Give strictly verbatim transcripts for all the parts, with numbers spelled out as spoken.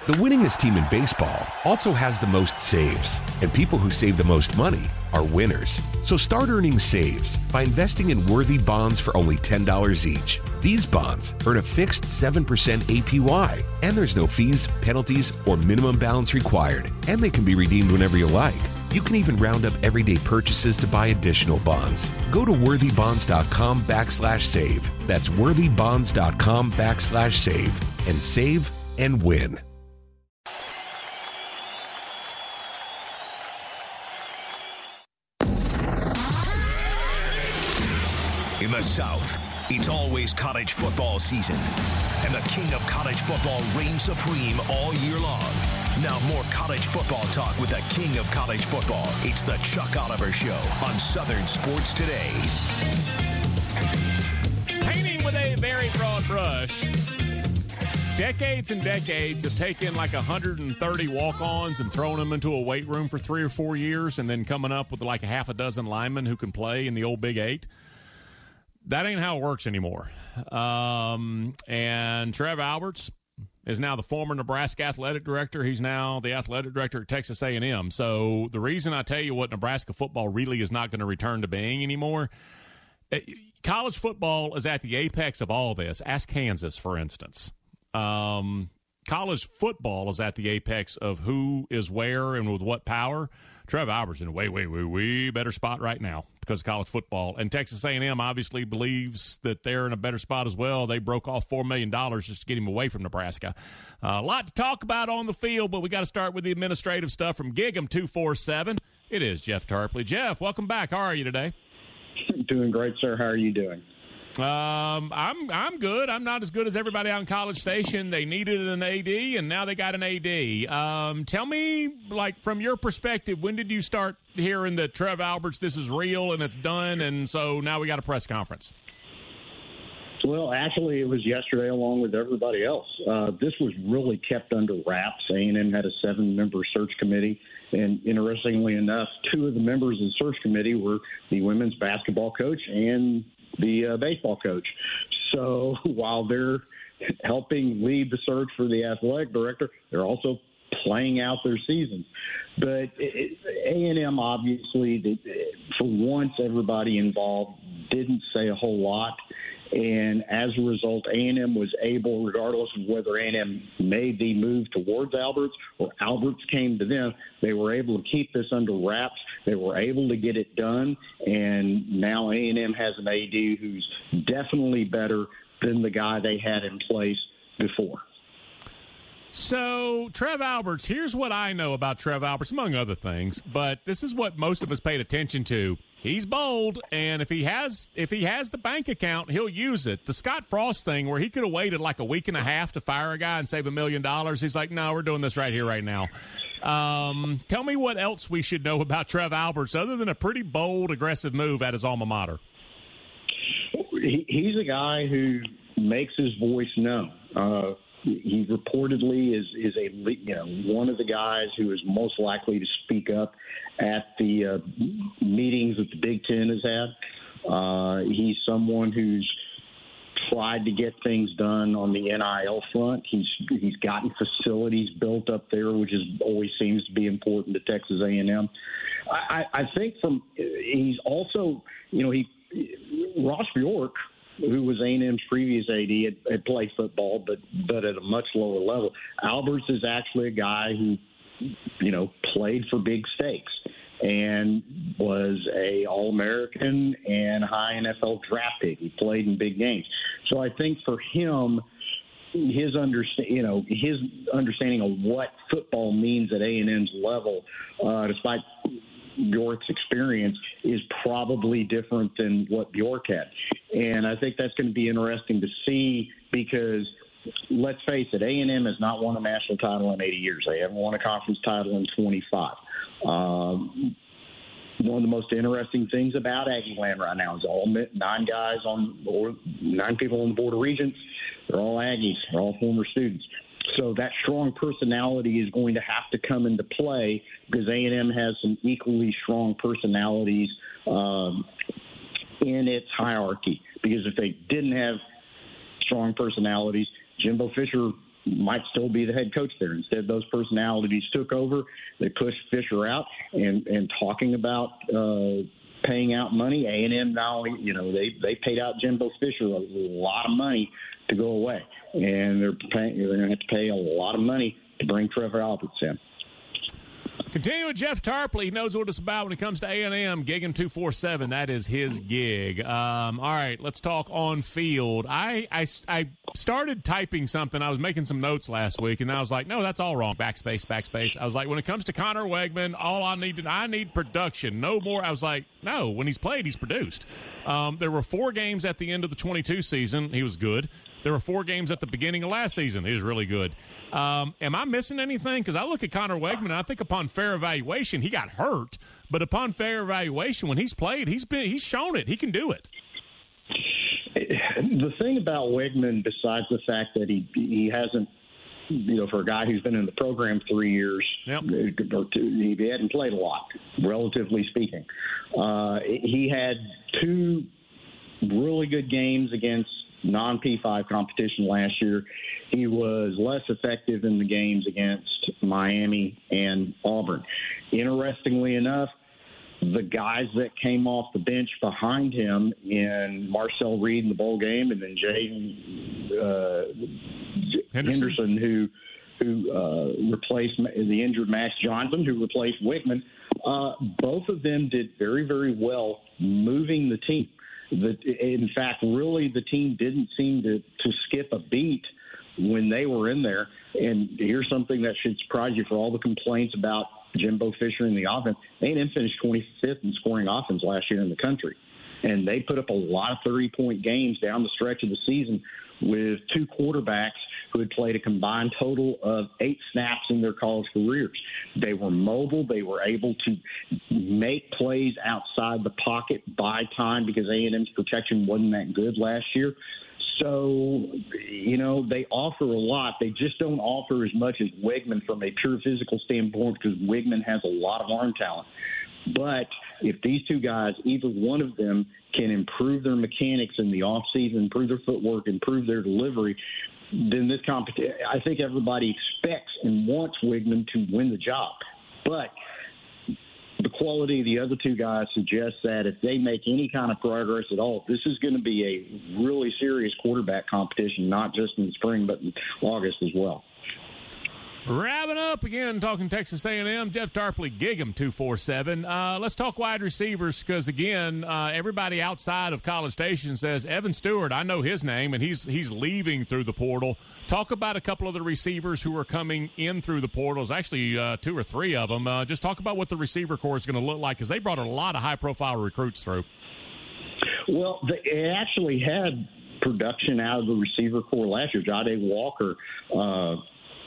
The winningest team in baseball also has the most saves, and people who save the most money are winners. So start earning saves by investing in worthy bonds for only ten dollars each. These bonds earn a fixed seven percent A P Y, and there's no fees, penalties, or minimum balance required, and they can be redeemed whenever you like. You can even round up everyday purchases to buy additional bonds. Go to worthybonds.com backslash save. That's worthybonds.com backslash save and save and win. In the South, it's always college football season, and the king of college football reigns supreme all year long. Now more college football talk with the king of college football. It's the Chuck Oliver Show on Southern Sports Today. Painting with a very broad brush, decades and decades have taken like one hundred thirty walk-ons and thrown them into a weight room for three or four years and then coming up with like a half a dozen linemen who can play in the old Big Eight. That ain't how it works anymore. Um, and Trev Alberts is now the former Nebraska athletic director. He's now the athletic director at Texas A and M. So the reason I tell you what Nebraska football really is not going to return to being anymore, college football is at the apex of all this. Ask Kansas, for instance. Um, college football is at the apex of who is where and with what power. Trev Alberts in a way, way, way, way better spot right now because of college football. And Texas A and M obviously believes that they're in a better spot as well. They broke off four million dollars just to get him away from Nebraska. Uh, a lot to talk about on the field, but we got to start with the administrative stuff from Gig 'em two four seven. It is Jeff Tarpley. Jeff, welcome back. How are you today? Doing great, sir. How are you doing? Um, I'm I'm good. I'm not as good as everybody out in College Station. They needed an A D, and now they got an A D. Um, tell me, like, from your perspective, when did you start hearing that Trev Alberts, this is real and it's done, and so now we got a press conference? Well, actually, it was yesterday along with everybody else. Uh, this was really kept under wraps. A and M had a seven-member search committee, and interestingly enough, two of the members of the search committee were the women's basketball coach and the uh, baseball coach. So while they're helping lead the search for the athletic director, they're also playing out their seasons. But it, A and M, obviously, for once, everybody involved didn't say a whole lot. And as a result, A and M was able, regardless of whether A and M made the move towards Alberts or Alberts came to them, they were able to keep this under wraps. They were able to get it done. And now A and M has an A D who's definitely better than the guy they had in place before. So, Trev Alberts, here's what I know about Trev Alberts, among other things, but this is what most of us paid attention to. He's bold, and if he has if he has the bank account, he'll use it. The Scott Frost thing, where he could have waited like a week and a half to fire a guy and save a million dollars, he's like, no, we're doing this right here, right now. Um, tell me what else we should know about Trev Alberts, other than a pretty bold, aggressive move at his alma mater. He, he's a guy who makes his voice known. Uh, He reportedly is is a you know one of the guys who is most likely to speak up at the uh, meetings that the Big Ten has had. Uh, he's someone who's tried to get things done on the N I L front. He's he's gotten facilities built up there, which is always seems to be important to Texas A and M. I, I think from he's also you know he Ross Bjork, who was A and M's previous A D, had, had played football, but but at a much lower level. Alberts is actually a guy who, you know, played for big stakes and was a All-American and high N F L draft pick. He played in big games. So I think for him, his understand, you know, his understanding of what football means at A and M's level, uh, despite Bjork's experience, is probably different than what Bjork had. And I think that's going to be interesting to see because, let's face it, A and M has not won a national title in eighty years. They haven't won a conference title in twenty-five. Um, one of the most interesting things about Aggie Land right now is all nine guys on or nine people on the Board of Regents. They're all Aggies. They're all former students. So that strong personality is going to have to come into play because A and M has some equally strong personalities um, in its hierarchy. Because if they didn't have strong personalities, Jimbo Fisher might still be the head coach there. Instead, those personalities took over. They pushed Fisher out, and, and talking about uh, paying out money, A and M not only, you know, they, they paid out Jimbo Fisher a lot of money to go away, and they're paying, they're going to have to pay a lot of money to bring Trevor Alberts in. Continue with Jeff Tarpley. He knows what it's about when it comes to A and M. Gig him two four seven. That is his gig. Um, all right, let's talk on field. I, I, I started typing something. I was making some notes last week, and I was like, no, that's all wrong. Backspace, backspace. I was like, when it comes to Connor Wegman, all I need to, I need production. No more. I was like, no, when he's played, he's produced. Um, there were four games at the end of the twenty-two season. He was good. There were four games at the beginning of last season. He was really good. Um, am I missing anything? Because I look at Connor Wegman, and I think upon fair evaluation, he got hurt. But upon fair evaluation, when he's played, he's been he's shown it. He can do it. The thing about Wegman, besides the fact that he he hasn't, you know, for a guy who's been in the program three years, yep. or two, he hadn't played a lot, relatively speaking. Uh, he had two really good games against non-P five competition last year. He was less effective in the games against Miami and Auburn. Interestingly enough, the guys that came off the bench behind him in Marcel Reed in the bowl game, and then Jaden uh, Henderson. Henderson, who who uh, replaced the injured Max Johnson, who replaced Wickman, uh, both of them did very, very well moving the team. The, in fact, really, the team didn't seem to, to skip a beat when they were in there. And here's something that should surprise you: for all the complaints about Jimbo Fisher in the offense, A and M finished twenty-fifth in scoring offense last year in the country. And they put up a lot of thirty-point games down the stretch of the season with two quarterbacks who had played a combined total of eight snaps in their college careers. They were mobile. They were able to make plays outside the pocket, buy time, because A and M's protection wasn't that good last year. So, you know, they offer a lot. They just don't offer as much as Wegman from a pure physical standpoint, because Wegman has a lot of arm talent. But if these two guys, either one of them, can improve their mechanics in the offseason, improve their footwork, improve their delivery, then this competition, I think everybody expects and wants Wegman to win the job. But the quality of the other two guys suggests that if they make any kind of progress at all, this is going to be a really serious quarterback competition, not just in the spring, but in August as well. Wrapping up again, talking Texas A and M, Jeff Tarpley, Gig him two four seven. Uh, let's talk wide receivers, because, again, uh, everybody outside of College Station says Evan Stewart, I know his name, and he's he's leaving through the portal. Talk about a couple of the receivers who are coming in through the portals, actually uh, two or three of them. Uh, just talk about what the receiver corps is going to look like, because they brought a lot of high-profile recruits through. Well, they actually had production out of the receiver corps last year. Jahdae Walker uh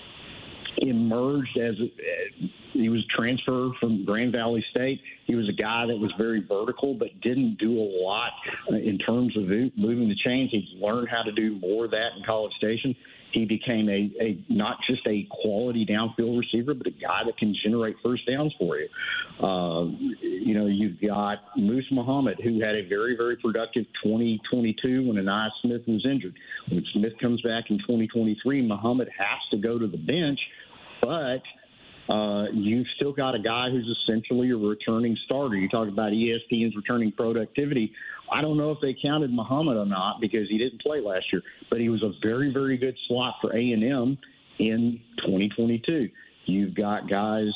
emerged as a, he was transferred from Grand Valley State. He was a guy that was very vertical, but didn't do a lot in terms of moving the chains. He's learned how to do more of that in College Station. He became a, a not just a quality downfield receiver, but a guy that can generate first downs for you. Uh, you know, you've got Moose Muhammad, who had a very, very productive twenty twenty-two when Aniyah Smith was injured. When Smith comes back in twenty twenty-three, Muhammad has to go to the bench, but uh, you've still got a guy who's essentially a returning starter. You talk about E S P N's returning productivity. I don't know if they counted Muhammad or not, because he didn't play last year, but he was a very, very good slot for A and M in twenty twenty-two. You've got guys,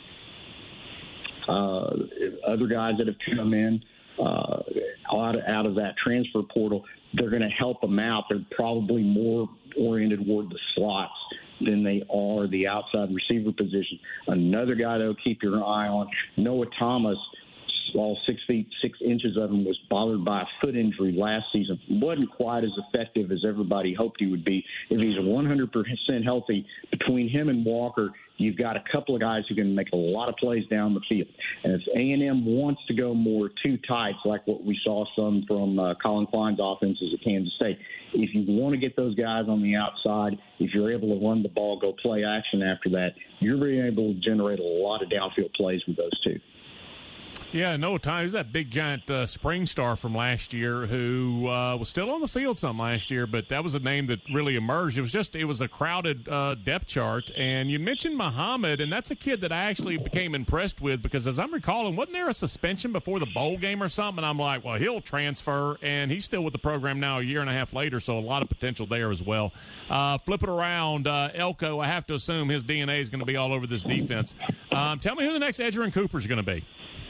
uh, other guys that have come in uh, out, of, out of that transfer portal. They're going to help them out. They're probably more oriented toward the slots than they are the outside receiver position. Another guy to keep your eye on, Noah Thomas. All six feet six inches of him was bothered by a foot injury last season. Wasn't quite as effective as everybody hoped he would be. If he's one hundred percent healthy, between him and Walker, you've got a couple of guys who can make a lot of plays down the field. And if A and M wants to go more two tights, like what we saw some from uh, Colin Klein's offenses at Kansas State, if you want to get those guys on the outside, if you're able to run the ball, go play action after that, you're being able to generate a lot of downfield plays with those two. Yeah, no time. He's that big, giant uh, spring star from last year who uh, was still on the field some last year, but that was a name that really emerged. It was just, it was a crowded uh, depth chart. And you mentioned Muhammad, and that's a kid that I actually became impressed with because, as I'm recalling, wasn't there a suspension before the bowl game or something? And I'm like, well, he'll transfer, and he's still with the program now a year and a half later, so a lot of potential there as well. Uh, flip it around, uh, Elko, I have to assume his D N A is going to be all over this defense. Um, tell me who the next Edgerrin Cooper is going to be.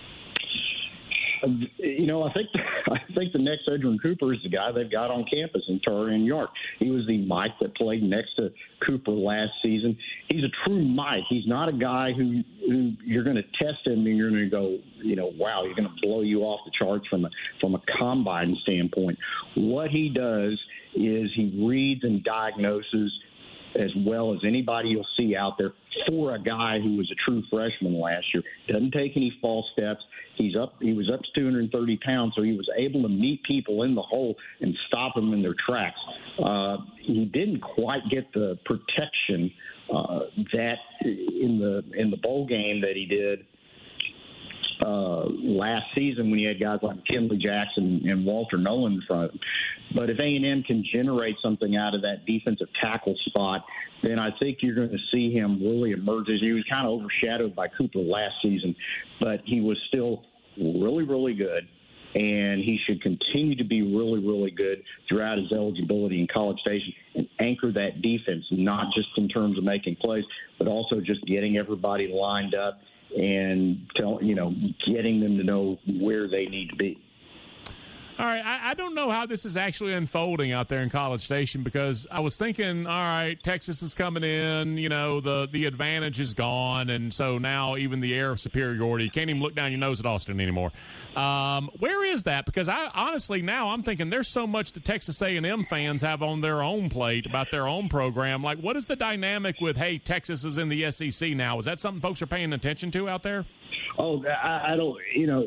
You know, I think I think the next Edgerrin Cooper is the guy they've got on campus in Taurean York. He was the Mike that played next to Cooper last season. He's a true Mike. He's not a guy who, who you're going to test him and you're going to go, you know, wow, you're going to blow you off the charts from a from a combine standpoint. What he does is he reads and diagnoses as well as anybody you'll see out there for a guy who was a true freshman last year. Doesn't take any false steps. He's up. He was up to two hundred thirty pounds, so he was able to meet people in the hole and stop them in their tracks. Uh, he didn't quite get the protection uh, that in the in the bowl game that he did uh, last season when he had guys like Kinley Jackson and Walter Nolan in front of him. But if A and M can generate something out of that defensive tackle spot, then I think you're going to see him really emerge. He was kind of overshadowed by Cooper last season, but he was still really, really good, and he should continue to be really, really good throughout his eligibility in College Station and anchor that defense, not just in terms of making plays, but also just getting everybody lined up and tell, you know, getting them to know where they need to be. All right, I, I don't know how this is actually unfolding out there in College Station because I was thinking, all right, Texas is coming in, you know, the, the advantage is gone, and so now even the air of superiority, you can't even look down your nose at Austin anymore. Um, where is that? Because I honestly now I'm thinking there's so much the Texas A and M fans have on their own plate about their own program. Like, what is the dynamic with, hey, Texas is in the S E C now? Is that something folks are paying attention to out there? Oh, I, I don't, you know,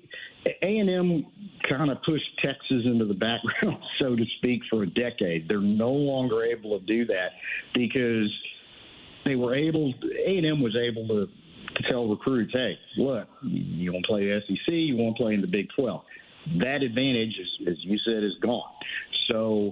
A and M kind of pushed Texas into the background, so to speak, for a decade. They're no longer able to do that because they were able – A and M was able to, to tell recruits, hey, look, you want to play the S E C, you want to play in the Big twelve. That advantage, is, as you said, is gone. So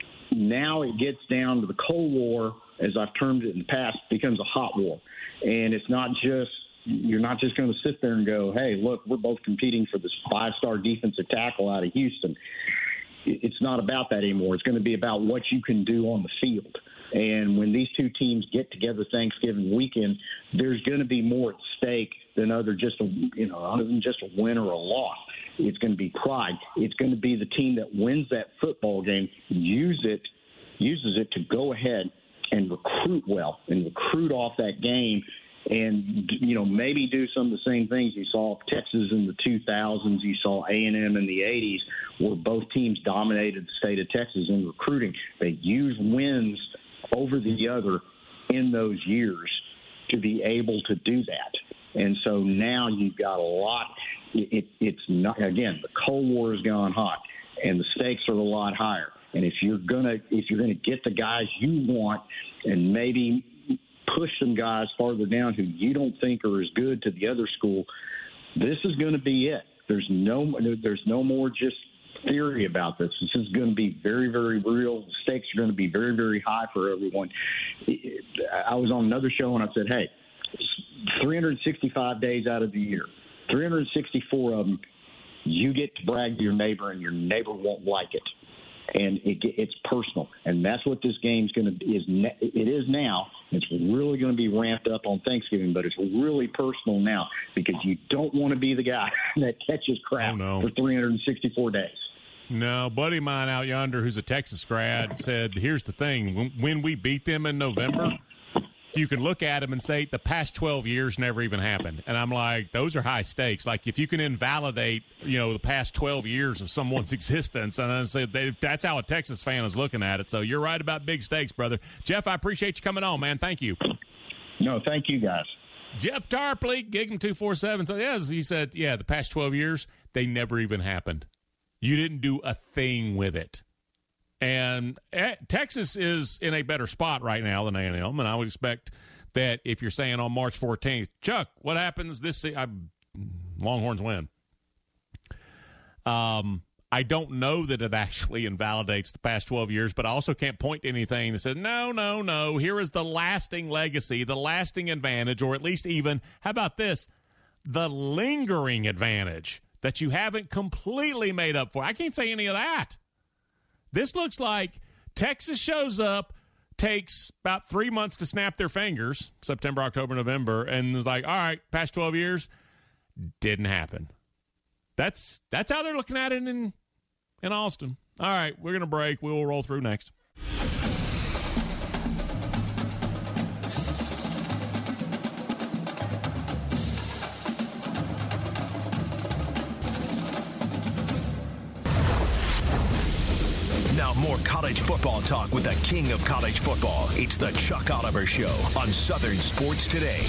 now it gets down to the Cold War, as I've termed it in the past, becomes a hot war. And it's not just – you're not just going to sit there and go, hey, look, we're both competing for this five-star defensive tackle out of Houston. It's not about that anymore. It's going to be about what you can do on the field. And when these two teams get together Thanksgiving weekend, there's going to be more at stake than other just a, you know, other than just a win or a loss. It's going to be pride. It's going to be the team that wins that football game, use it, uses it to go ahead and recruit well and recruit off that game. And, you know, maybe do some of the same things you saw Texas in the two thousands, you saw A and M in the eighties, where both teams dominated the state of Texas in recruiting. They used wins over the other in those years to be able to do that. And so now you've got a lot. It, it's not, again, the Cold War has gone hot, and the stakes are a lot higher. And if you're gonna if you're gonna get the guys you want, and maybe push some guys farther down who you don't think are as good to the other school, this is going to be it. There's no there's no more just theory about this. This is going to be very, very real. The stakes are going to be very, very high for everyone. I was on another show and I said, hey, three hundred sixty-five days out of the year, three hundred sixty-four of them, you get to brag to your neighbor and your neighbor won't like it. And it, it's personal, and that's what this game's going to is. It is now. It's really going to be ramped up on Thanksgiving, but it's really personal now because you don't want to be the guy that catches crap oh, no. for three hundred sixty-four days. No, buddy of mine out yonder who's a Texas grad said, "Here's the thing: when, when we beat them in November, you can look at them and say the past twelve years never even happened." And I'm like, those are high stakes. Like if you can invalidate, you know, the past twelve years of someone's existence, and I said they, that's how a Texas fan is looking at it. So you're right about big stakes, brother. Jeff, I appreciate you coming on, man. Thank you. No, thank you, guys. Jeff Tarpley, Gig'em two forty-seven. So yes, he said, yeah, the past twelve years they never even happened. You didn't do a thing with it. And Texas is in a better spot right now than A and M, and I would expect that if you're saying on March fourteenth, Chuck, what happens this – I Longhorns win. Um, I don't know that it actually invalidates the past twelve years, but I also can't point to anything that says, no, no, no, here is the lasting legacy, the lasting advantage, or at least even, how about this, the lingering advantage that you haven't completely made up for. I can't say any of that. This looks like Texas shows up, takes about three months to snap their fingers, September, October, November, and is like, all right, past twelve years, didn't happen. That's that's how they're looking at it in, in Austin. All right, we're going to break. We will roll through next. Now more college football talk with the king of college football. It's the Chuck Oliver Show on Southern Sports Today.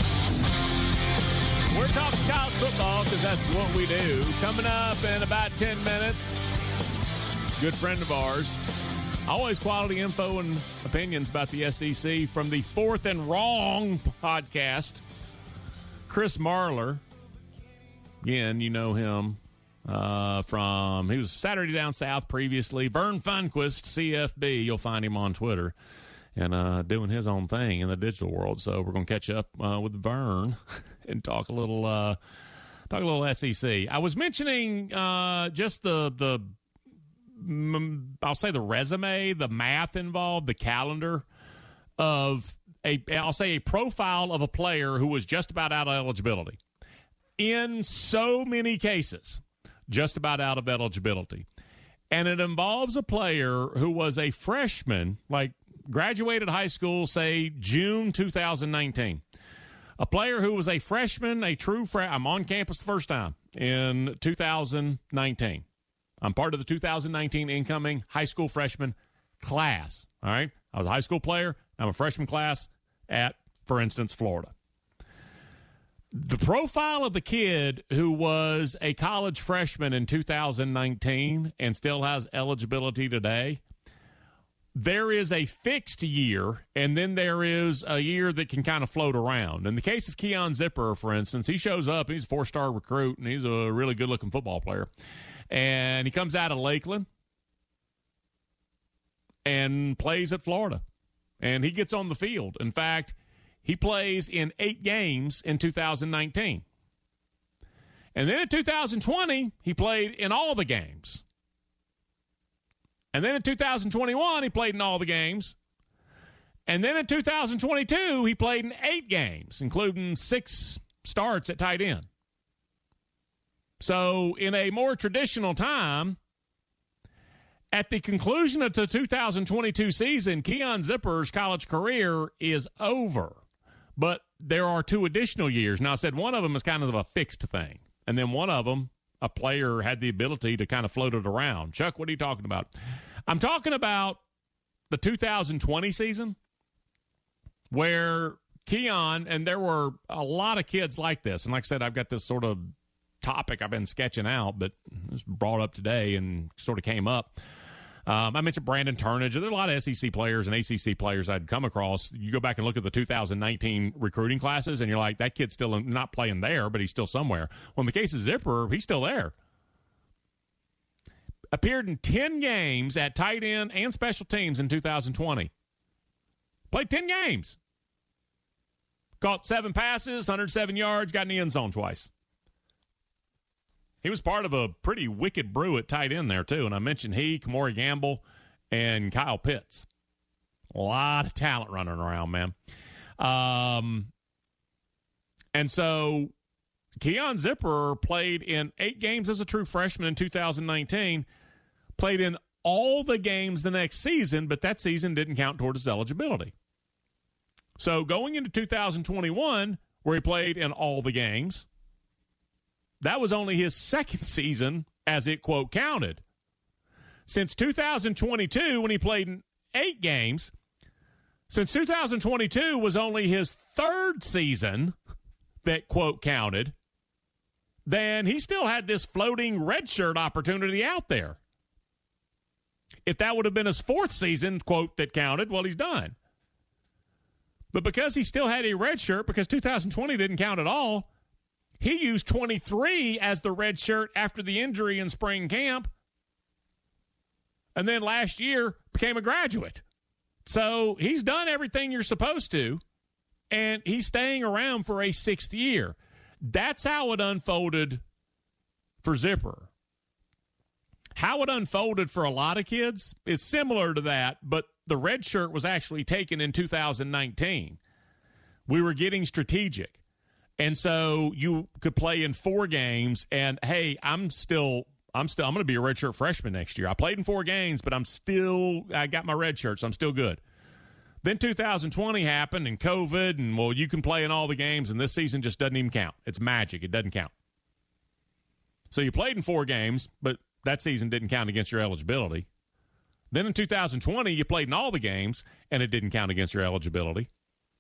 We're talking college football because that's what we do. Coming up in about ten minutes, good friend of ours. Always quality info and opinions about the S E C from the Fourth and Wrong podcast. Chris Marlar. Again, you know him uh, from, he was Saturday Down South previously. Vern Funquist, C F B. You'll find him on Twitter. And uh, doing his own thing in the digital world. So we're going to catch up uh, with Vern and talk a little, uh, talk a little S E C. I was mentioning uh, just the the, I'll say the resume, the math involved, the calendar of a, I'll say a profile of a player who was just about out of eligibility. In so many cases, just about out of eligibility, and it involves a player who was a freshman, like. Graduated high school, say, June two thousand nineteen. A player who was a freshman, a true freshman. I'm on campus the first time in two thousand nineteen. I'm part of the two thousand nineteen incoming high school freshman class. All right? I was a high school player. I'm a freshman class at, for instance, Florida. The profile of the kid who was a college freshman in two thousand nineteen and still has eligibility today, there is a fixed year, and then there is a year that can kind of float around. In the case of Keon Zipper, for instance, he shows up, and he's a four-star recruit, and he's a really good-looking football player. And he comes out of Lakeland and plays at Florida. And he gets on the field. In fact, he plays in eight games in two thousand nineteen. And then in two thousand twenty, he played in all the games. And then in two thousand twenty-one, he played in all the games. And then in two thousand twenty-two, he played in eight games, including six starts at tight end. So in a more traditional time, at the conclusion of the two thousand twenty-two season, Keon Zipper's college career is over. But there are two additional years. Now, I said one of them is kind of a fixed thing. And then one of them, a player had the ability to kind of float it around. Chuck, what are you talking about? I'm talking about the two thousand twenty season where Keon, and there were a lot of kids like this. And like I said, I've got this sort of topic I've been sketching out, but it was brought up today and sort of came up. Um, I mentioned Brandon Turnage. There are a lot of S E C players and A C C players I'd come across. You go back and look at the two thousand nineteen recruiting classes, and you're like, that kid's still not playing there, but he's still somewhere. Well, in the case of Zipper, he's still there. Appeared in ten games at tight end and special teams in two thousand twenty. Played ten games. Caught seven passes, one hundred seven yards, got in the end zone twice. He was part of a pretty wicked brew at tight end there, too. And I mentioned he, Kamori Gamble, and Kyle Pitts. A lot of talent running around, man. Um, and so Keon Zipper played in eight games as a true freshman in two thousand nineteen, played in all the games the next season, but that season didn't count toward his eligibility. So going into two thousand twenty-one, where he played in all the games, that was only his second season as it, quote, counted. Since two thousand twenty-two, when he played in eight games, since two thousand twenty-two was only his third season that, quote, counted, then he still had this floating redshirt opportunity out there. If that would have been his fourth season, quote, that counted, well, he's done. But because he still had a redshirt, because two thousand twenty didn't count at all, He used twenty-three as the red shirt after the injury in spring camp. And then last year became a graduate. So he's done everything you're supposed to, and he's staying around for a sixth year. That's how it unfolded for Zipper. How it unfolded for a lot of kids is similar to that, but the red shirt was actually taken in two thousand nineteen. We were getting strategic. And so you could play in four games, and, hey, I'm still I'm still I'm going to be a redshirt freshman next year. I played in four games, but I'm still I got my red shirt, so I'm still good. Then two thousand twenty happened, and COVID, and, well, you can play in all the games, and this season just doesn't even count. It's magic. It doesn't count. So you played in four games, but that season didn't count against your eligibility. Then in two thousand twenty, you played in all the games, and it didn't count against your eligibility.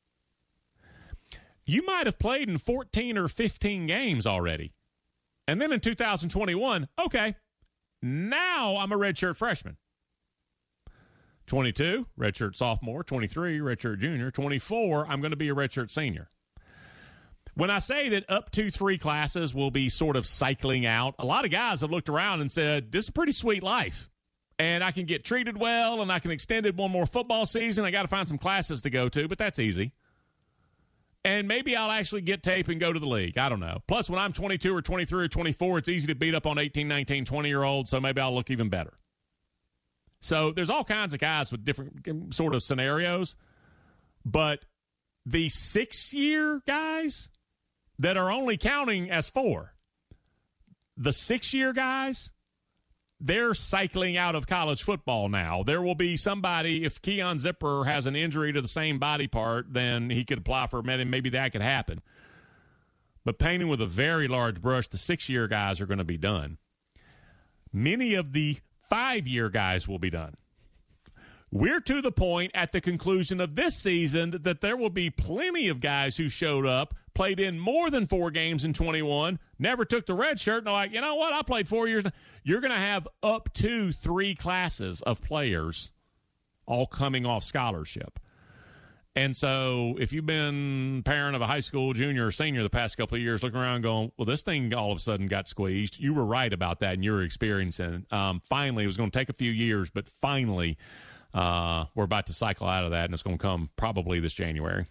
You might have played in fourteen or fifteen games already. And then in two thousand twenty-one, okay, now I'm a redshirt freshman. twenty-two, redshirt sophomore. twenty-three, redshirt junior. twenty-four, I'm going to be a redshirt senior. When I say that up to three classes will be sort of cycling out, a lot of guys have looked around and said, this is a pretty sweet life. And I can get treated well, and I can extend it one more football season. I got to find some classes to go to, but that's easy. And maybe I'll actually get tape and go to the league. I don't know. Plus, when I'm twenty-two or twenty-three or twenty-four, it's easy to beat up on eighteen, nineteen, twenty-year-olds, so maybe I'll look even better. So there's all kinds of guys with different sort of scenarios. But the six-year guys that are only counting as four, the six-year guys, they're cycling out of college football now. There will be somebody, if Keon Zipper has an injury to the same body part, then he could apply for a med, and maybe that could happen. But painting with a very large brush, the six-year guys are going to be done. Many of the five-year guys will be done. We're to the point at the conclusion of this season that there will be plenty of guys who showed up, played in more than four games in twenty-one, never took the red shirt, and they're like, you know what, I played four years. You're going to have up to three classes of players all coming off scholarship. And so if you've been parent of a high school junior or senior the past couple of years, looking around going, well, this thing all of a sudden got squeezed. You were right about that, and you were experiencing it. Um, finally, it was going to take a few years, but finally uh, we're about to cycle out of that, and it's going to come probably this January.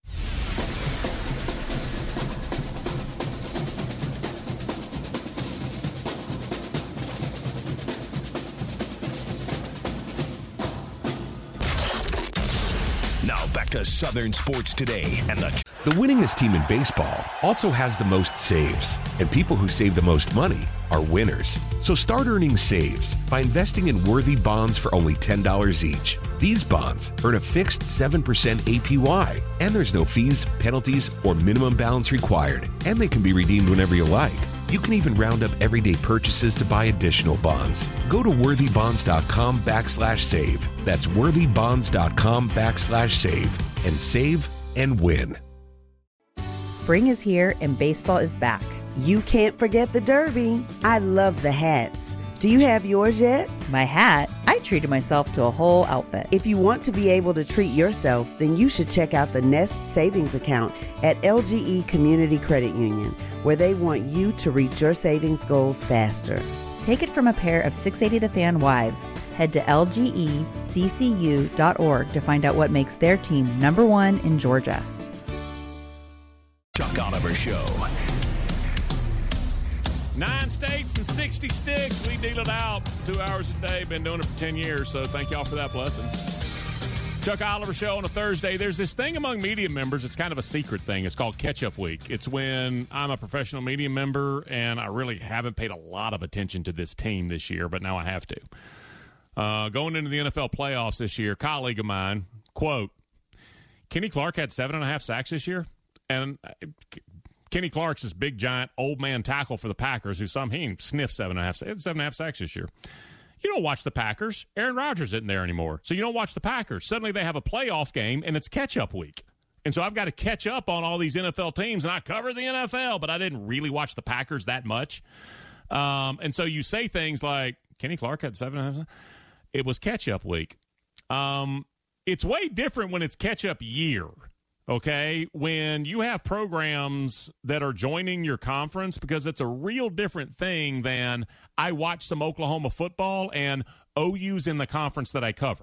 Back to Southern Sports Today and the The winningest team in baseball also has the most saves, and people who save the most money are winners. So start earning saves by investing in worthy bonds for only ten dollars each. These bonds earn a fixed seven percent A P Y, and there's no fees, penalties, or minimum balance required, and they can be redeemed whenever you like. You can even round up everyday purchases to buy additional bonds. Go to worthybonds.com backslash save. That's worthybonds.com backslash save and save and win. Spring is here and baseball is back. You can't forget the Derby. I love the hats. Do you have yours yet? My hat? I treated myself to a whole outfit. If you want to be able to treat yourself, then you should check out the Nest Savings Account at L G E Community Credit Union, where they want you to reach your savings goals faster. Take it from a pair of six eighty The Fan wives. Head to L G E C C U dot org to find out what makes their team number one in Georgia. Chuck Oliver Show. Nine states and sixty sticks. We deal it out two hours a day. Been doing it for ten years, so thank y'all for that blessing. Chuck Oliver Show on a Thursday. There's this thing among media members. It's kind of a secret thing. It's called Catch-Up Week. It's when I'm a professional media member, and I really haven't paid a lot of attention to this team this year, but now I have to. Uh, going into the N F L playoffs this year, a colleague of mine, quote, Kenny Clark had seven and a half sacks this year, and Kenny Clark's this big, giant, old man tackle for the Packers who some he sniffed seven and a half, seven and a half sacks this year. You don't watch the Packers. Aaron Rodgers isn't there anymore, so you don't watch the Packers. Suddenly they have a playoff game, and it's catch-up week. And so I've got to catch up on all these N F L teams, and I cover the N F L, but I didn't really watch the Packers that much. Um, and so you say things like, Kenny Clark had seven and a half. It was catch-up week. Um, it's way different when it's catch-up year. okay, when you have programs that are joining your conference, because it's a real different thing than I watch some Oklahoma football and O U's in the conference that I cover.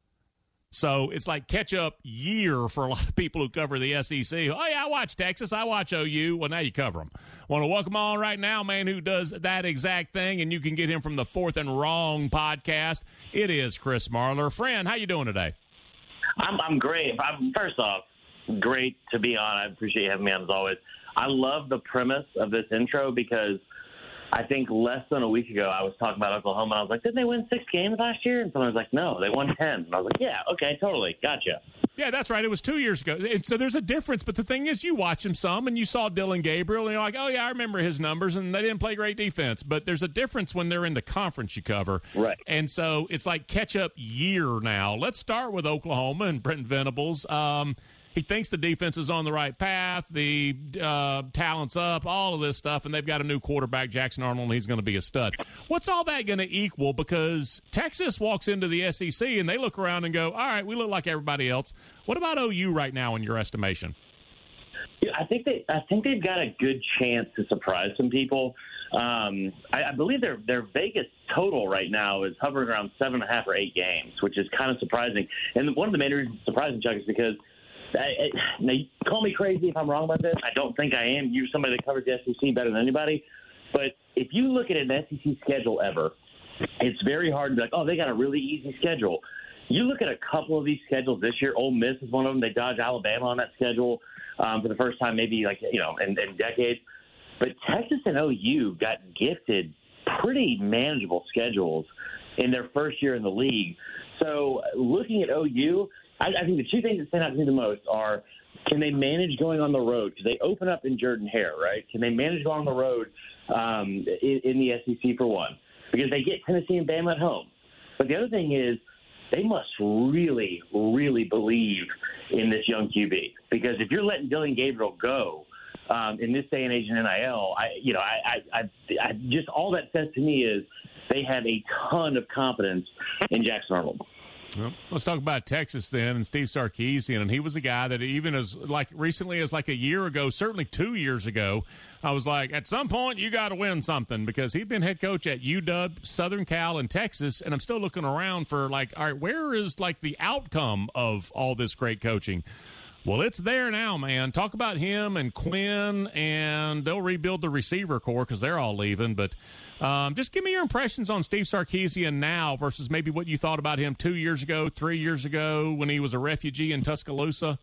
So it's like catch-up year for a lot of people who cover the S E C. Oh, yeah, I watch Texas. I watch O U. Well, now you cover them. Want to welcome on right now, man, who does that exact thing, and you can get him from the Fourth and Wrong podcast. It is Chris Marlar. Friend, how you doing today? I'm, I'm great. I'm, first off, great to be on. I appreciate you having me on, as always. I love the premise of this intro because I think less than a week ago I was talking about Oklahoma, and I was like, didn't they win six games last year? And someone was like, no, they won ten. And I was like, yeah, okay, totally, gotcha. Yeah, that's right. It was two years ago. And so there's a difference. But the thing is, you watch him some, and you saw Dylan Gabriel, and you're like, oh, yeah, I remember his numbers, and they didn't play great defense. But there's a difference when they're in the conference you cover. Right. And so it's like catch-up year now. Let's start with Oklahoma and Brent Venables. Um, he thinks the defense is on the right path, the uh, talent's up, all of this stuff, and they've got a new quarterback, Jackson Arnold, and he's going to be a stud. What's all that going to equal? Because Texas walks into the S E C, and they look around and go, all right, we look like everybody else. What about O U right now in your estimation? Yeah, I think they, I think they've got a good chance to surprise some people. Um, I, I believe their their Vegas total right now is hovering around seven and a half or eight games, which is kind of surprising. And one of the main reasons it's surprising, Chuck, is because I, I, now, you call me crazy if I'm wrong about this. I don't think I am. You're somebody that covers the S E C better than anybody. But if you look at an S E C schedule ever, it's very hard to be like, oh, they got a really easy schedule. You look at a couple of these schedules this year. Ole Miss is one of them. They dodge Alabama on that schedule um, for the first time, maybe like you know, in, in decades. But Texas and O U got gifted pretty manageable schedules in their first year in the league. So looking at O U, I, I think the two things that stand out to me the most are, can they manage going on the road? Because they open up in Jordan-Hare, right? Can they manage going on the road um, in, in the S E C for one? Because they get Tennessee and Bama at home. But the other thing is, they must really, really believe in this young Q B. Because if you're letting Dylan Gabriel go um, in this day and age in N I L, I, you know, I, I, I, I just all that says to me is they have a ton of confidence in Jackson Arnold. Well, let's talk about Texas then and Steve Sarkisian. And he was a guy that even as like recently as like a year ago, certainly two years ago, I was like, at some point you got to win something, because he'd been head coach at U W, Southern Cal, and Texas. And I'm still looking around for like, all right, where is like the outcome of all this great coaching? Well, it's there now, man. Talk about him and Quinn, and they'll rebuild the receiver core because they're all leaving. But um, just give me your impressions on Steve Sarkisian now versus maybe what you thought about him two years ago, three years ago when he was a refugee in Tuscaloosa.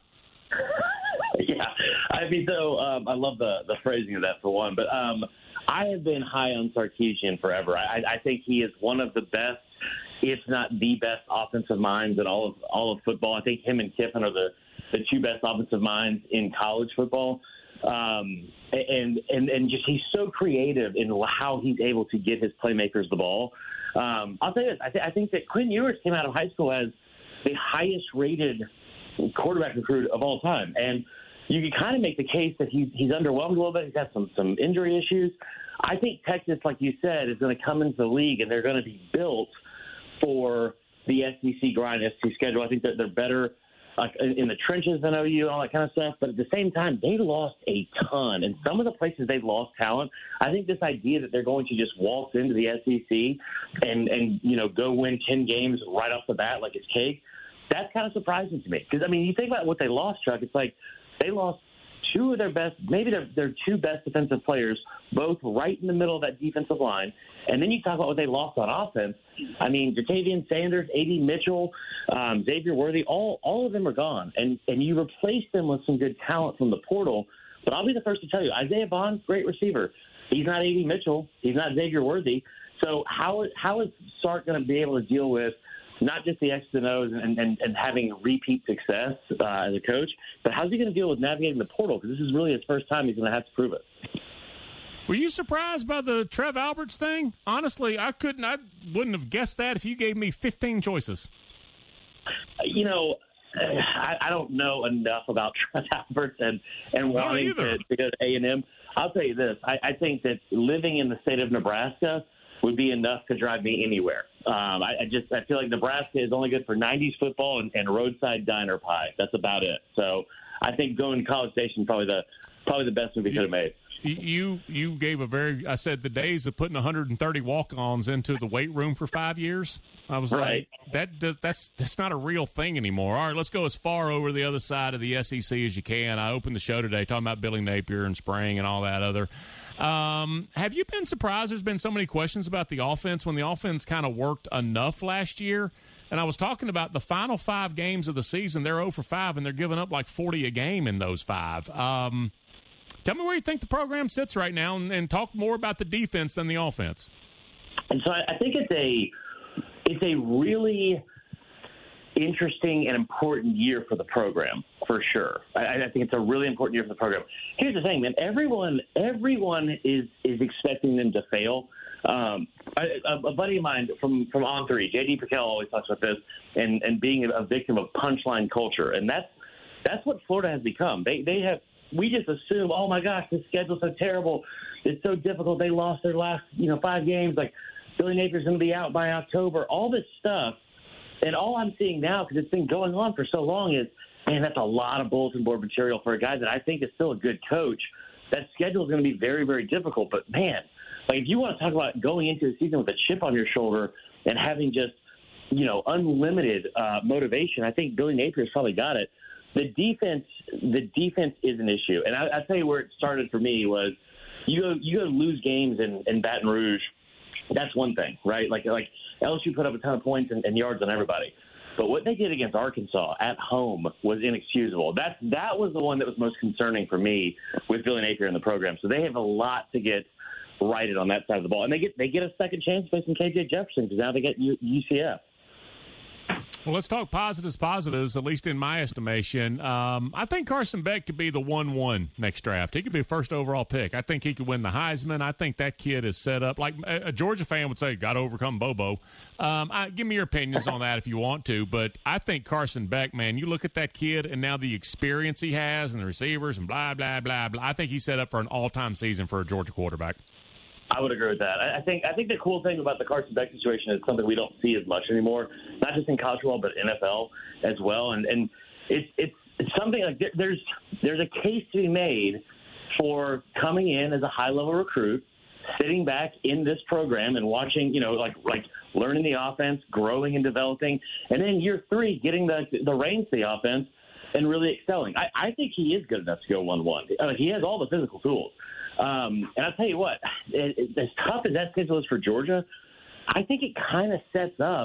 Yeah, I mean, so um, I love the, the phrasing of that for one. But um, I have been high on Sarkisian forever. I, I think he is one of the best, if not the best, offensive minds in all of all of football. I think him and Kiffin are the the two best offensive minds in college football. Um, and, and, and just he's so creative in how he's able to get his playmakers the ball. Um, I'll tell you this. I, th- I think that Quinn Ewers came out of high school as the highest rated quarterback recruit of all time. And you can kind of make the case that he's, he's underwhelmed a little bit. He's got some, some injury issues. I think Texas, like you said, is going to come into the league and they're going to be built for the S E C grind, S E C schedule. I think that they're better like in the trenches than O U and all that kind of stuff. But at the same time, they lost a ton. And some of the places they've lost talent, I think this idea that they're going to just waltz into the S E C and, and you know, go win ten games right off the bat like it's cake, that's kind of surprising to me. Because, I mean, you think about what they lost, Chuck, it's like they lost two of their best, maybe their, their two best defensive players, both right in the middle of that defensive line. And then you talk about what they lost on offense. I mean, Jatavian Sanders, A D Mitchell, um, Xavier Worthy, all all of them are gone. And and you replace them with some good talent from the portal. But I'll be the first to tell you, Isaiah Bond, great receiver. He's not A D Mitchell. He's not Xavier Worthy. So how, how is Sark going to be able to deal with not just the X's and O's and, and, and having repeat success uh, as a coach, but how's he going to deal with navigating the portal? Because this is really his first time he's going to have to prove it. Were you surprised by the Trev Alberts thing? Honestly, I couldn't. I wouldn't have guessed that if you gave me fifteen choices. You know, I, I don't know enough about Trev Alberts and, and wanting to, to go to A and M. I'll tell you this. I, I think that living in the state of Nebraska would be enough to drive me anywhere. Um, I, I just I feel like Nebraska is only good for nineties football and, and roadside diner pie. That's about it. So I think going to College Station probably the probably the best move he could have made. You you gave a very, I said the days of putting one hundred thirty walk-ons into the weight room for five years. I was right. like, that does, that's that's not a real thing anymore. All right, let's go as far over the other side of the S E C as you can. I opened the show today talking about Billy Napier and Spring and all that other. Um, have you been surprised there's been so many questions about the offense when the offense kind of worked enough last year? And I was talking about the final five games of the season. They're zero for five, and they're giving up like forty a game in those five. Um Tell me where you think the program sits right now, and, and talk more about the defense than the offense. And so I, I think it's a it's a really interesting and important year for the program, for sure. I, I think it's a really important year for the program. Here's the thing, man. Everyone everyone is is expecting them to fail. Um, I, a, a buddy of mine from, from On three, J D Perkel, always talks about this, and, and being a victim of punchline culture. And that's that's what Florida has become. They they have We just assume, oh, my gosh, this schedule's so terrible. It's so difficult. They lost their last, you know, five games. Like, Billy Napier's going to be out by October. All this stuff. And all I'm seeing now, because it's been going on for so long, is, man, that's a lot of bulletin board material for a guy that I think is still a good coach. That schedule is going to be very, very difficult. But, man, like if you want to talk about going into the season with a chip on your shoulder and having just, you know, unlimited uh, motivation, I think Billy Napier's probably got it. The defense, the defense is an issue, and I, I tell you where it started for me was you go you go lose games in, in Baton Rouge. That's one thing, right? Like like L S U put up a ton of points and, and yards on everybody, but what they did against Arkansas at home was inexcusable. That that was the one that was most concerning for me with Billy Napier in the program. So they have a lot to get righted on that side of the ball, and they get they get a second chance facing K J Jefferson because now they get U- UCF. Well, let's talk positives, positives, at least in my estimation. Um, I think Carson Beck could be the one one next draft. He could be a first overall pick. I think he could win the Heisman. I think that kid is set up. Like a, a Georgia fan would say, got to overcome Bobo. Um, I, give me your opinions on that if you want to. But I think Carson Beck, man, you look at that kid and now the experience he has and the receivers and blah, blah, blah, blah. I think he's set up for an all-time season for a Georgia quarterback. I would agree with that. I think I think the cool thing about the Carson Beck situation is something we don't see as much anymore, not just in college football but N F L as well. And and it's it's, it's something like there, there's there's a case to be made for coming in as a high level recruit, sitting back in this program and watching, you know, like like learning the offense, growing and developing, and then year three getting the the reins to the offense and really excelling. I, I think he is good enough to go one one. Uh, he has all the physical tools. Um, and I'll tell you what, it, it, as tough as that schedule is for Georgia, I think it kind of sets up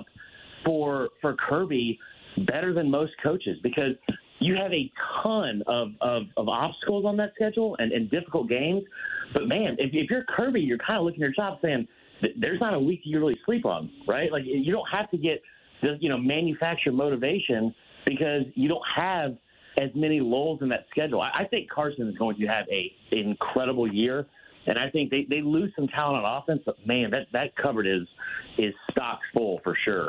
for for Kirby better than most coaches because you have a ton of, of, of obstacles on that schedule and, and difficult games. But, man, if, if you're Kirby, you're kind of looking at your job saying there's not a week you really sleep on, right? Like you don't have to get, you know, manufacture motivation because you don't have as many lulls in that schedule. I, I think Carson is going to have a incredible year, and I think they, they lose some talent on offense, but, man, that, that cupboard is is stocked full for sure.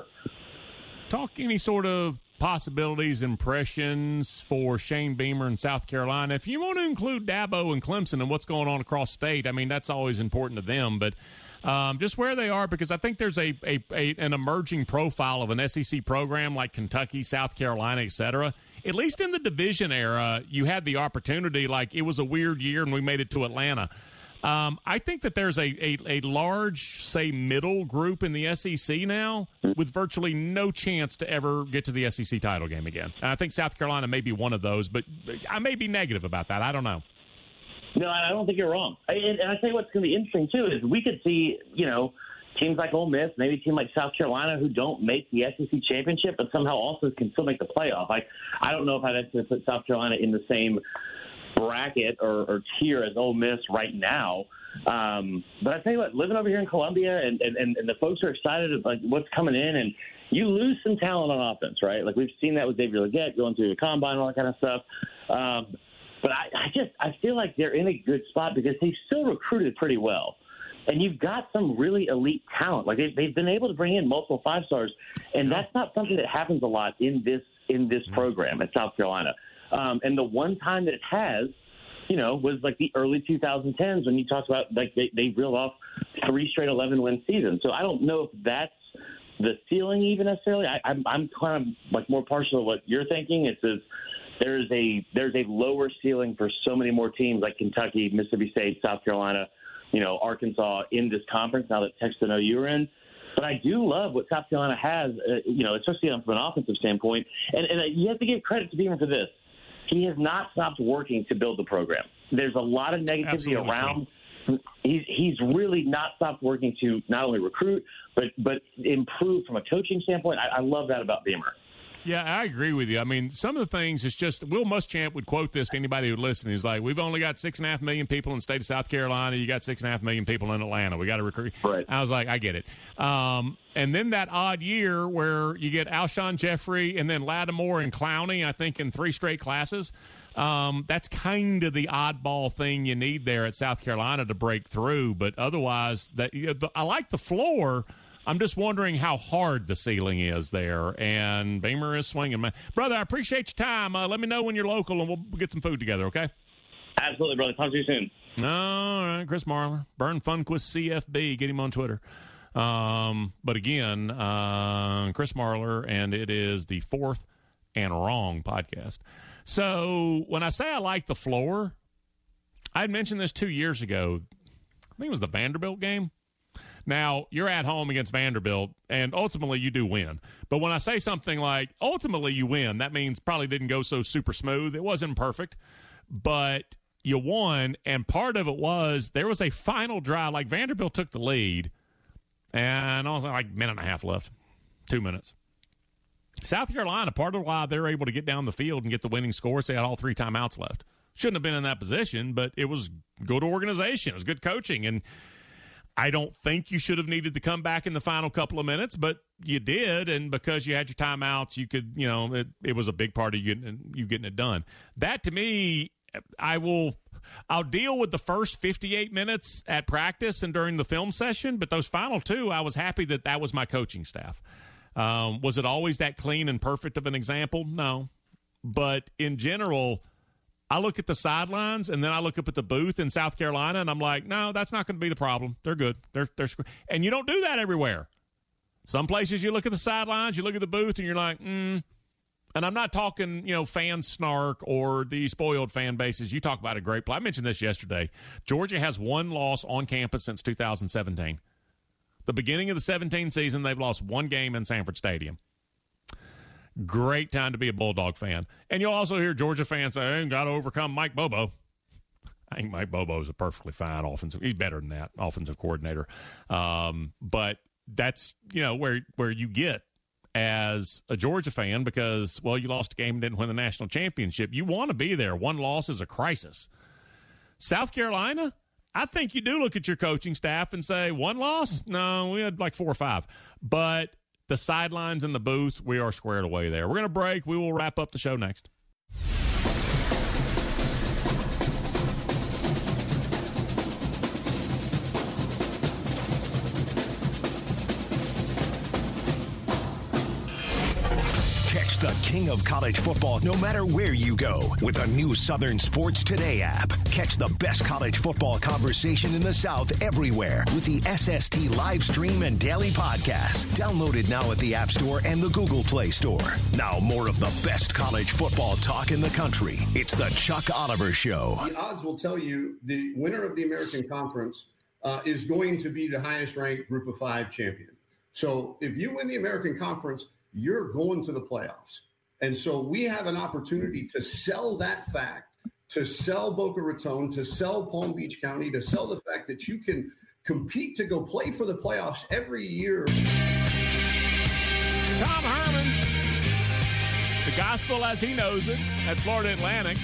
Talk any sort of possibilities, impressions for Shane Beamer in South Carolina. If you want to include Dabo and Clemson and what's going on across state, I mean, that's always important to them, but um, just where they are, because I think there's a, a, a an emerging profile of an S E C program like Kentucky, South Carolina, et cetera. At least in the division era, you had the opportunity, like it was a weird year and we made it to Atlanta. Um, I think that there's a, a, a large, say, middle group in the S E C now with virtually no chance to ever get to the S E C title game again. And I think South Carolina may be one of those, but I may be negative about that. I don't know. No, I don't think you're wrong. And, and I tell you what's going to be interesting, too, is we could see, you know, teams like Ole Miss, maybe a team like South Carolina who don't make the S E C championship but somehow also can still make the playoff. Like, I don't know if I'd have to put South Carolina in the same bracket or, or tier as Ole Miss right now. Um, but I tell you what, living over here in Columbia and, and, and the folks are excited about what's coming in, and you lose some talent on offense, right? Like we've seen that with Xavier Legette going through the combine and all that kind of stuff. Um, but I, I just I feel like they're in a good spot because they've still recruited pretty well. And you've got some really elite talent. Like they, they've been able to bring in multiple five stars, and that's not something that happens a lot in this in this program at South Carolina. Um, and the one time that it has, you know, was like the early twenty tens when you talked about like they, they reeled off three straight eleven win seasons. So I don't know if that's the ceiling even necessarily. I, I'm I'm kind of like more partial to what you're thinking. It's as there's a there's a lower ceiling for so many more teams like Kentucky, Mississippi State, South Carolina, you know, Arkansas in this conference now that Texas and O U are in. But I do love what South Carolina has, uh, you know, especially from an offensive standpoint. And, and uh, you have to give credit to Beamer for this. He has not stopped working to build the program. There's a lot of negativity Absolutely around. True. He's he's really not stopped working to not only recruit but but improve from a coaching standpoint. I, I love that about Beamer. Yeah, I agree with you. I mean, some of the things, it's just, Will Muschamp would quote this to anybody who would listen. He's like, we've only got six and a half million people in the state of South Carolina. You got six and a half million people in Atlanta. We got to recruit. Right. I was like, I get it. Um, and then that odd year where you get Alshon Jeffrey and then Lattimore and Clowney, I think, in three straight classes. Um, that's kind of the oddball thing you need there at South Carolina to break through. But otherwise, that you know, the, I like the floor. I'm just wondering how hard the ceiling is there, and Beamer is swinging. Man. Brother, I appreciate your time. Uh, let me know when you're local, and we'll get some food together, okay? Absolutely, brother. Talk to you soon. All right, Chris Marlar, Burn Funquist C F B. Get him on Twitter. Um, but again, uh, Chris Marlar, and it is the Fourth and Wrong podcast. So when I say I like the floor, I had mentioned this two years ago. I think it was the Vanderbilt game. Now, you're at home against Vanderbilt, and ultimately you do win. But when I say something like, ultimately you win, that means probably didn't go so super smooth. It wasn't perfect, but you won, and part of it was there was a final drive. Like, Vanderbilt took the lead, and I was like a minute and a half left, two minutes. South Carolina, part of why they're able to get down the field and get the winning score is they had all three timeouts left. Shouldn't have been in that position, but it was good organization. It was good coaching, and I don't think you should have needed to come back in the final couple of minutes, but you did, and because you had your timeouts, you could, you know, it, it was a big part of you getting, you getting it done. That, to me, I will, I'll deal with the first fifty-eight minutes at practice and during the film session, but those final two, I was happy that that was my coaching staff. Um, was it always that clean and perfect of an example? No. But in general, I look at the sidelines, and then I look up at the booth in South Carolina, and I'm like, no, that's not going to be the problem. They're good. They're they're and you don't do that everywhere. Some places you look at the sidelines, you look at the booth, and you're like, mm. And I'm not talking, you know, fan snark or the spoiled fan bases. You talk about a great play. I mentioned this yesterday. Georgia has one loss on campus since two thousand seventeen. The beginning of the seventeen season, they've lost one game in Sanford Stadium. Great time to be a Bulldog fan. And you'll also hear Georgia fans say, I ain't got to overcome Mike Bobo. I think Mike Bobo is a perfectly fine offensive. He's better than that, offensive coordinator. Um, but that's, you know, where where you get as a Georgia fan because, well, you lost a game and didn't win the national championship. You want to be there. One loss is a crisis. South Carolina, I think you do look at your coaching staff and say, one loss? No, we had like four or five. But the sidelines and the booth, we are squared away there. We're going to break. We will wrap up the show next. Catch the king of college football no matter where you go with a new Southern Sports Today app. Catch the best college football conversation in the South everywhere with the S S T live stream and daily podcast. Downloaded now at the App Store and the Google Play Store. Now more of the best college football talk in the country. It's the Chuck Oliver Show. The odds will tell you the winner of the American Conference uh, is going to be the highest ranked Group of Five champion. So if you win the American Conference, you're going to the playoffs. And so we have an opportunity to sell that fact, to sell Boca Raton, to sell Palm Beach County, to sell the fact that you can compete to go play for the playoffs every year. Tom Herman, the gospel as he knows it at Florida Atlantic.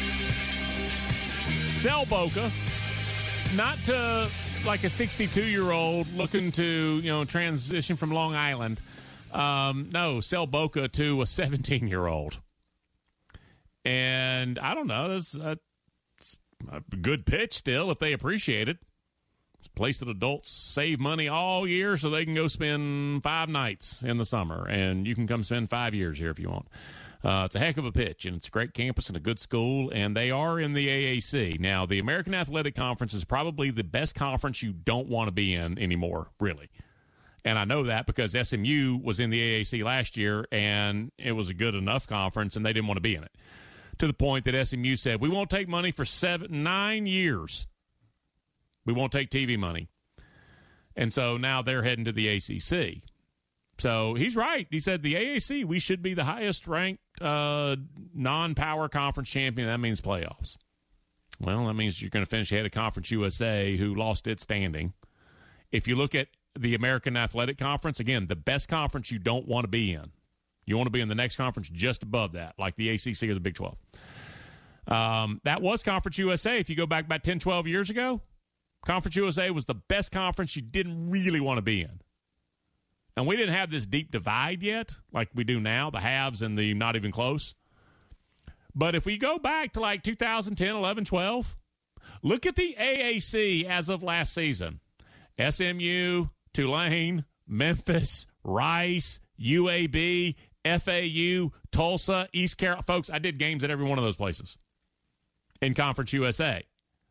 Sell Boca, not to like a sixty-two-year-old looking to, you know, transition from Long Island. Um, no, sell Boca to a seventeen-year-old. And I don't know, that's a, a good pitch still if they appreciate it. It's a place that adults save money all year so they can go spend five nights in the summer. And you can come spend five years here if you want. Uh, it's a heck of a pitch, and it's a great campus and a good school, and they are in the A A C. Now, the American Athletic Conference is probably the best conference you don't want to be in anymore, really. And I know that because S M U was in the A A C last year, and it was a good enough conference, and they didn't want to be in it. to the point that S M U said, we won't take money for seven, nine years. We won't take T V money. And so now they're heading to the A C C. So he's right. He said the A A C, we should be the highest-ranked uh, non-power conference champion. That means playoffs. Well, that means you're going to finish ahead of Conference U S A, who lost its standing. If you look at the American Athletic Conference, again, the best conference you don't want to be in. You want to be in the next conference just above that, like the A C C or the Big twelve. Um, that was Conference U S A. If you go back about ten, twelve years ago, Conference U S A was the best conference you didn't really want to be in. And we didn't have this deep divide yet, like we do now, the haves and the not even close. But if we go back to like two thousand ten, eleven, twelve, look at the A A C as of last season. S M U, Tulane, Memphis, Rice, U A B, F A U, Tulsa, East Carolina. Folks, I did games at every one of those places in Conference U S A.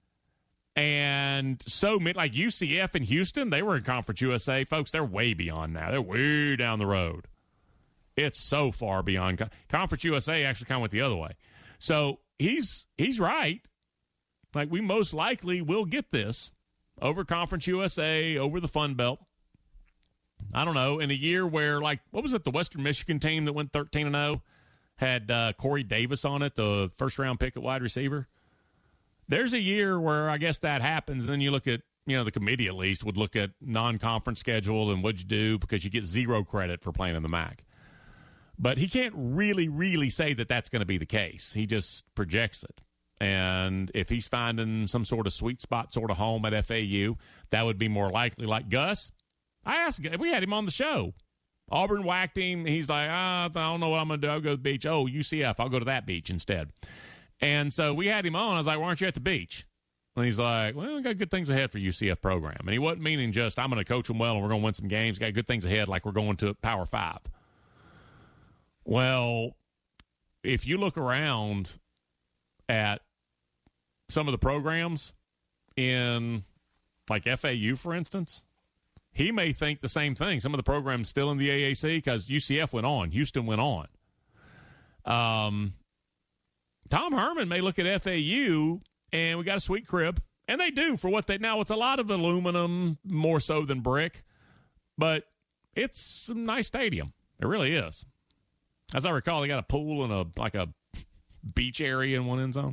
And so, like U C F and Houston, they were in Conference U S A. Folks, they're way beyond now. They're way down the road. It's so far beyond. Conference U S A actually kind of went the other way. So he's he's right. Like, we most likely will get this over Conference U S A, over the Fun Belt. I don't know, in a year where, like, what was it, the Western Michigan team that went thirteen and oh had uh, Corey Davis on it, the first-round pick at wide receiver? There's a year where I guess that happens, and then you look at, you know, the committee at least would look at non-conference schedule and what'd you do, because you get zero credit for playing in the M A C. But he can't really, really say that that's going to be the case. He just projects it. And if he's finding some sort of sweet spot sort of home at F A U, that would be more likely. Like Gus, I asked, we had him on the show. Auburn whacked him. He's like, ah, I don't know what I'm going to do. I'll go to the beach. Oh, U C F, I'll go to that beach instead. And so we had him on. I was like, why aren't you at the beach? And he's like, well, we got good things ahead for U C F program. And he wasn't meaning just, I'm going to coach them well and we're going to win some games. Got good things ahead, like we're going to Power Five. Well, if you look around at some of the programs in, like, F A U, for instance, he may think the same thing. Some of the programs still in the A A C, because U C F went on. Houston went on. Um, Tom Herman may look at F A U, and we got a sweet crib. And they do for what they – now, it's a lot of aluminum, more so than brick. But it's a nice stadium. It really is. As I recall, they got a pool and a like a beach area in one end zone.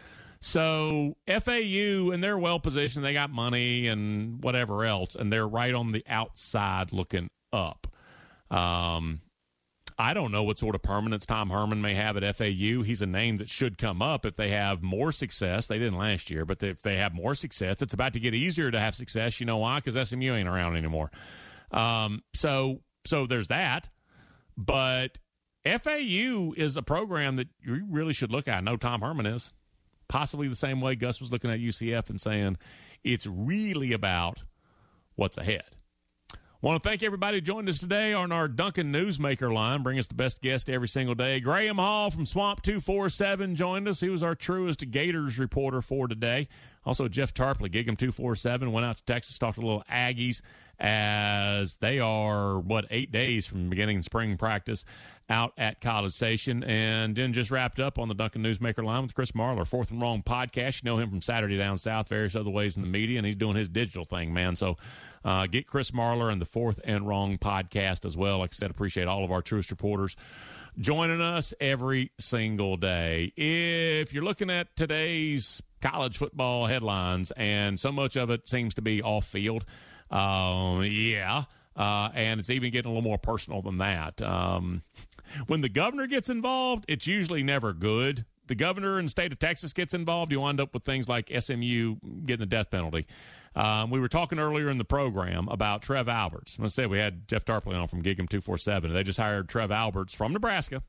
So F A U, and they're well positioned. They got money and whatever else, and they're right on the outside looking up. Um, I don't know what sort of permanence Tom Herman may have at F A U. He's a name that should come up if they have more success. They didn't last year, but if they have more success, it's about to get easier to have success. You know why? Because S M U ain't around anymore. Um, so so there's that. But F A U is a program that you really should look at. I know Tom Herman is. Possibly the same way Gus was looking at U C F and saying it's really about what's ahead. Want to thank everybody who joined us today on our Duncan Newsmaker line. Bring us the best guest every single day. Graham Hall from Swamp two forty-seven joined us. He was our truest Gators reporter for today. Also, Jeff Tarpley, Gig 'em two forty-seven, went out to Texas, talked to the little Aggies as they are, what, eight days from beginning spring practice out at College Station. And then just wrapped up on the Duncan Newsmaker line with Chris Marlar, Fourth and Wrong podcast. You know him from Saturday Down South, various other ways in the media, and he's doing his digital thing, man. So uh, get Chris Marlar and the Fourth and Wrong podcast as well. Like I said, appreciate all of our truest reporters joining us every single day. If you're looking at today's college football headlines, and so much of it seems to be off field, um, yeah, uh, and it's even getting a little more personal than that. Um, when the governor gets involved, it's usually never good. The governor in the state of Texas gets involved, you wind up with things like S M U getting the death penalty. Um, we were talking earlier in the program about Trev Alberts. Let's say we had Jeff Tarpley on from Gig 'em two forty-seven. They just hired Trev Alberts from Nebraska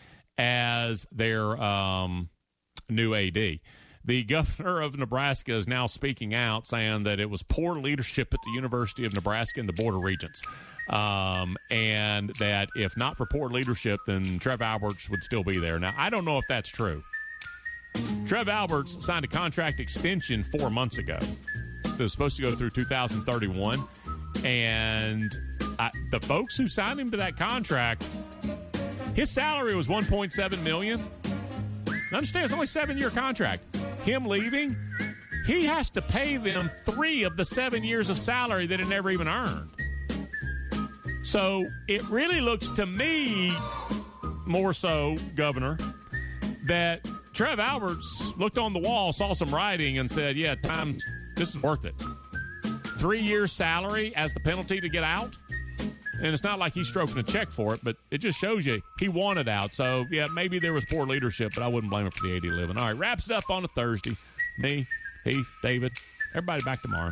as their um, new A D. The governor of Nebraska is now speaking out, saying that it was poor leadership at the University of Nebraska and the Board of Regents. Um, and that if not for poor leadership, then Trev Alberts would still be there. Now, I don't know if that's true. Trev Alberts signed a contract extension four months ago. It was supposed to go through two thousand thirty-one. And I, the folks who signed him to that contract, his salary was one point seven million dollars. Understand, it's only a seven-year contract. Him leaving, he has to pay them three of the seven years of salary that he never even earned. So it really looks to me, more so, Governor, that Trev Alberts looked on the wall, saw some writing, and said, yeah, time, this is worth it. Three years salary as the penalty to get out. And it's not like he's stroking a check for it, but it just shows you he wanted out. So, yeah, maybe there was poor leadership, but I wouldn't blame him for the eighty eleven. All right, wraps it up on a Thursday. Me, Heath, David, everybody back tomorrow.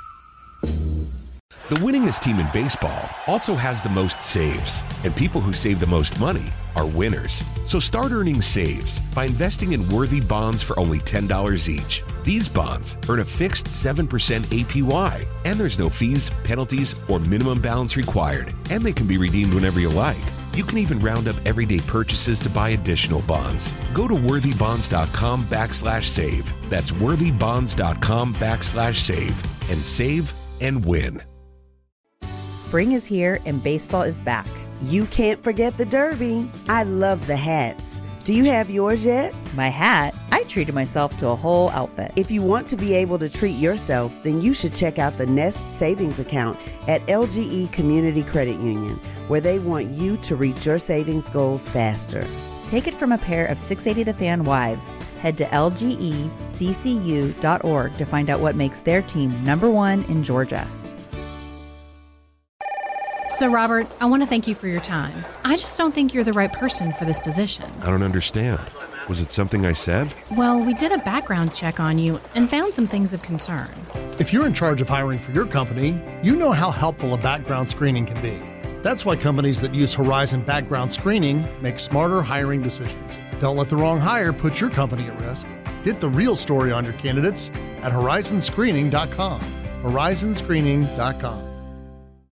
The winningest team in baseball also has the most saves, and people who save the most money are winners. So start earning saves by investing in worthy bonds for only ten dollars each. These bonds earn a fixed seven percent A P Y, and there's no fees, penalties, or minimum balance required, and they can be redeemed whenever you like. You can even round up everyday purchases to buy additional bonds. Go to worthybonds.com backslash save. That's worthybonds.com backslash save and save and win. Spring is here and baseball is back. You can't forget the Derby. I love the hats. Do you have yours yet? My hat? I treated myself to a whole outfit. If you want to be able to treat yourself, then you should check out the Nest Savings Account at L G E Community Credit Union, where they want you to reach your savings goals faster. Take it from a pair of six eighty The Fan wives. Head to L G E C C U dot org to find out what makes their team number one in Georgia. So, Robert, I want to thank you for your time. I just don't think you're the right person for this position. I don't understand. Was it something I said? Well, we did a background check on you and found some things of concern. If you're in charge of hiring for your company, you know how helpful a background screening can be. That's why companies that use Horizon Background Screening make smarter hiring decisions. Don't let the wrong hire put your company at risk. Get the real story on your candidates at horizon screening dot com. horizon screening dot com.